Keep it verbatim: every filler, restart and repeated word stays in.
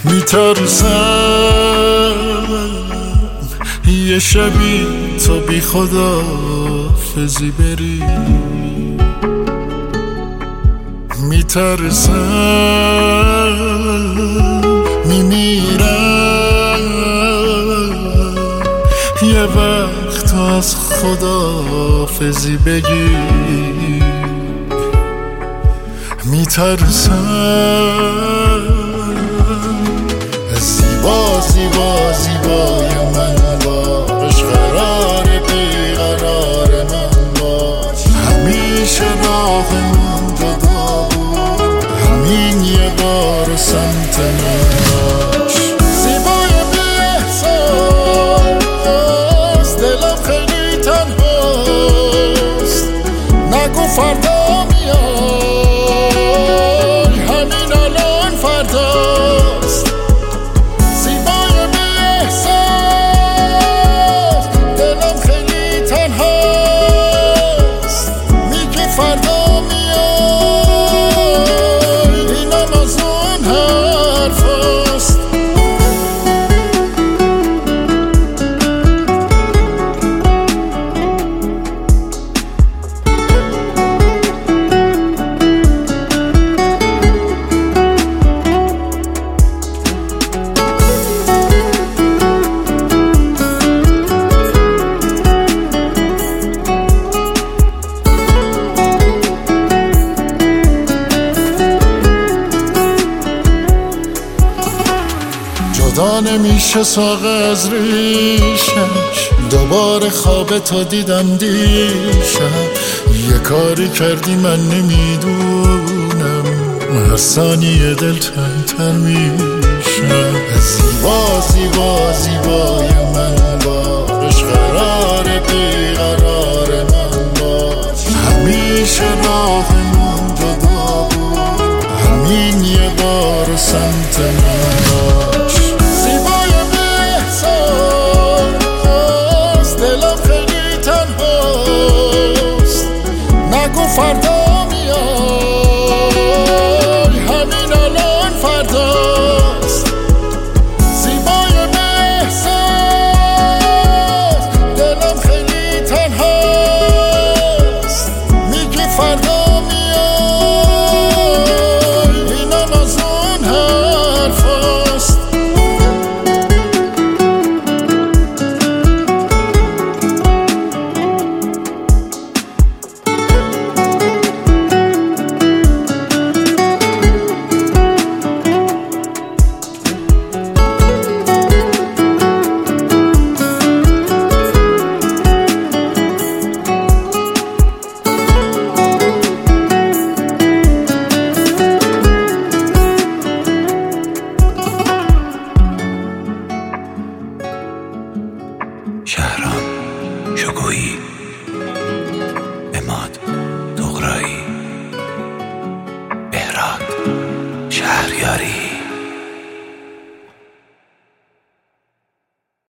میترسم یه شبی تو بی خدا فزی بری، میترسم میمیرم یه وقت از خدا فزی بگی، میترسم زیبا زیبا زیبای من باش، قرار بیقرار من باش، همیشه راهمون جدا بود، همین یه بار سمت من باش. زیبای بی احساس، دلم خیلی تنهاست، نگو فردا میای، همین الان فرداست. زیبای بی احساس، دلم خیلی تنهاست، میگه فردا میای، اینم از اون حرفاست. جدا نمیشه ساق از ریشش، دوباره خواب تو دیدم دیشب، یه کاری کردی من نمیدونم، هر ثانیه دل تن تن میشم. زیبا زیبا زیبای من باش، قرار بیقرار من باش، همیشه راهمون جدا بود، همین یه بار سمت من باش. زیبای بی احساس، دلم خیلی تنهاست، نگو فردا